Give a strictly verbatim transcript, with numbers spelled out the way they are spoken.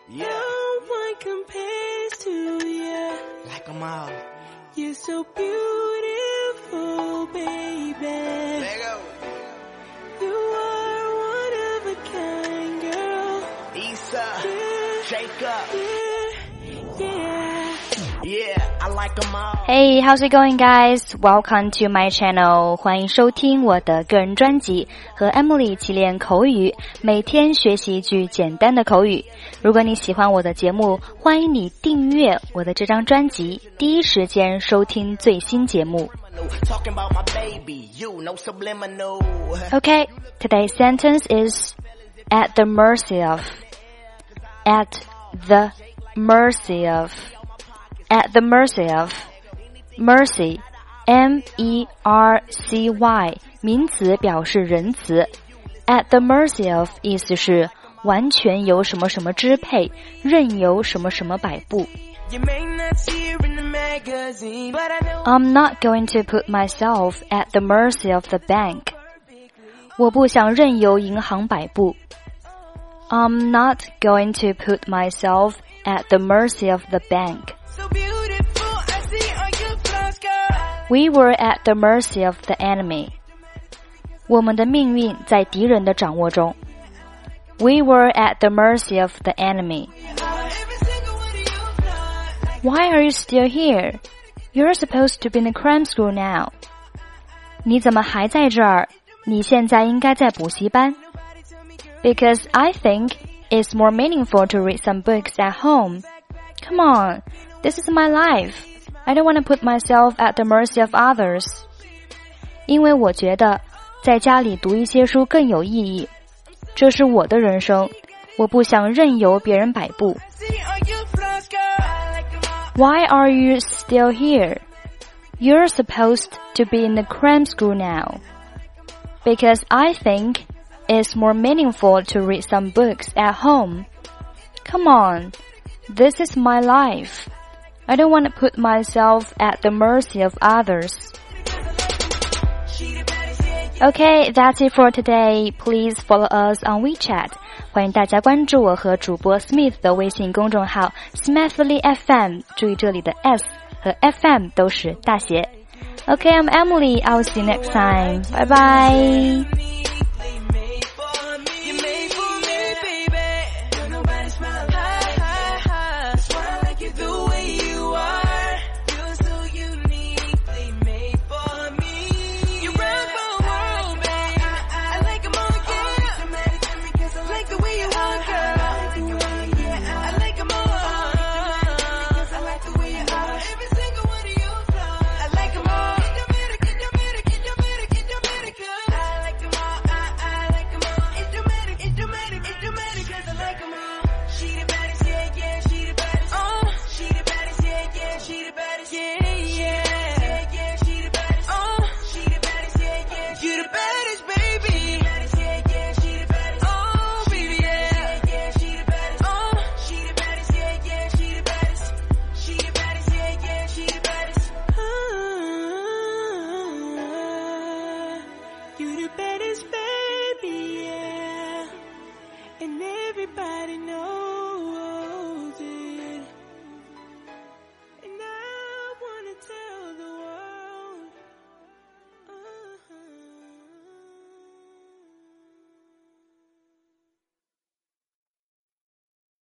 Yeah. No one compares to you. Like them all. You're so beautiful, baby. There go. You are one of a kind, girl. Issa. Yeah. Jacob. Yeah. Yeah. Yeah, I like them all. Hey, how's it going, guys? Welcome to my channel. 欢迎收听我的个人专辑，和 Emily 一起练口语，每天学习一句简单的口语。如果你喜欢我的节目，欢迎你订阅我的这张专辑，第一时间收听最新节目。Okay, today's sentence is at the mercy of. At the mercy of.At the mercy of. Mercy, M E R C Y, 名词表示仁慈。At the mercy of 意思是完全由什么什么支配，任由什么什么摆布。I'm not going to put myself at the mercy of the bank. 我不想任由银行摆布。I'm not going to put myself at the mercy of the bank.We were at the mercy of the enemy. 我们的命运在敌人的掌握中。We were at the mercy of the enemy. Why are you still here? You're supposed to be in the cram school now. 你怎么还在这儿？你現在應該在補習班。Because I think it's more meaningful to read some books at home. Come on, this is my life.I don't want to put myself at the mercy of others. 因为我觉得在家里读一些书更有意义。这是我的人生，我不想任由别人摆布。Why are you still here? You're supposed to be in the cram school now. Because I think it's more meaningful to read some books at home. Come on, this is my life.I don't want to put myself at the mercy of others. Okay, that's it for today. Please follow us on WeChat. 欢迎大家关注我和主播 Smith 的微信公众号 Smithly F M. 注意这里的 S 和 F M 都是大写。Okay, I'm Emily. I'll see you next time. Bye bye. Everybody knows